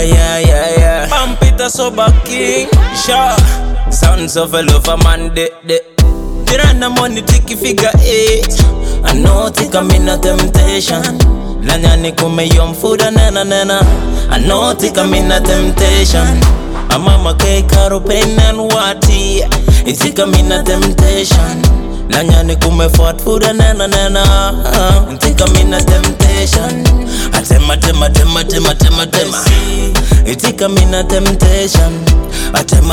yeah. Pampita Soba King, sure. Sons of a lover man, de. Tirana money tiki figure 8. I know tika mina temptation. Lanyani kume yom food nena. I know tika mina temptation. A mama ke karo pen and wati. Itika mina temptation. Lanyani kume fort food nena. Itika mina temptation. Atema. Itika mina temptation. Atema.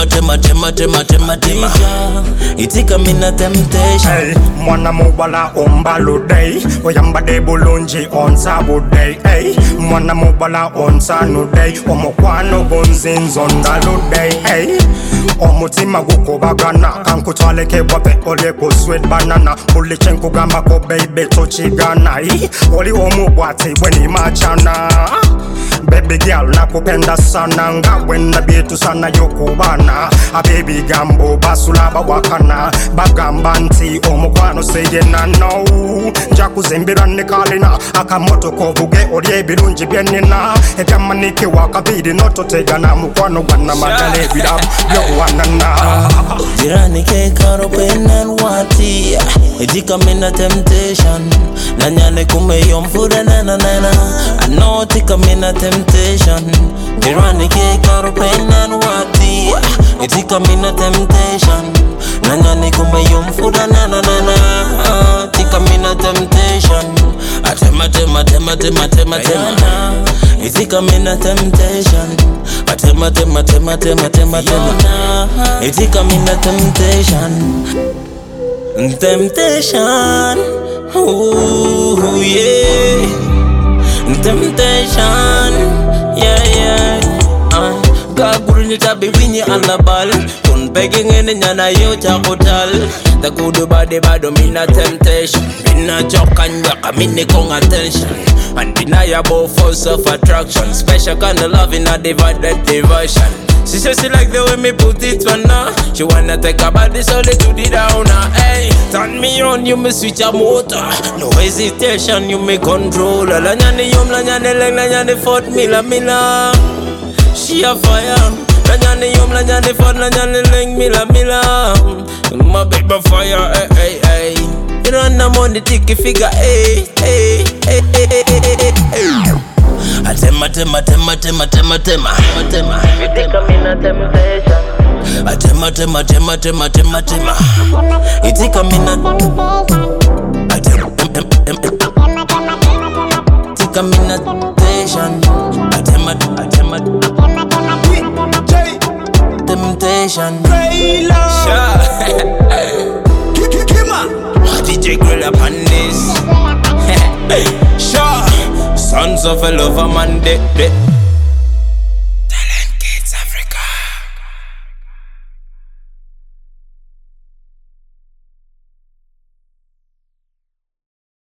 Itika mina temptation. Hey, mwana mubala ombalo day. Oyamba de bulungi on sabu day. Hey, mwana mubala on sanu day. Omokwano gonzinzo ndalo day. Hey, omutima gukobagana. Kankutwaleke wape ole ko sweet banana. Ulichenku gamba ko baby tochigana. Oli omubwati weni machana. Baby girl nakupenda sana nga wenda bietu sana yokubana. A baby gambo basulaba wakana bagamba nti omukwano seyena no njakuzembera nekalina akamoto kovuge oli ebirungi byenina ebyamanike wakabiri nototegana mukwano gwana magale ebiramu byowanana jirani ke karo penan wati itika mina temptation nanyane kume yomfuda nena I know tika mina temptation jirani ke karo penan wati itika mina temptation nanyane kume yomfuda nena tika mina temptation atema itika mina temptation atema itika mina temptation ooh yeah temptation yeah Gaguru nitabi winyi alabal Kun begging in nyana yo chakotal The kudu body bado mina temptation Mina chokan yaka mini kong attention Undeniable force of attraction Special kind of love in a divided diversion She says she like the way me put it on her She wanna take her body solely to the downer Hey, turn me on, you me switch a motor No hesitation, you me control Lanyani yum, lanyani leg, lanyani foot, mila She a fire Lanyani yum, lanyani foot, lanyani leg, mila My baby fire, hey You run the money, tiki figure, hey Atema You think I'm in a temptation Atema You think I'm in a Think I'm in a temptation Temptation Sure DJ Grill up on this Sure Sons of a lover man, de.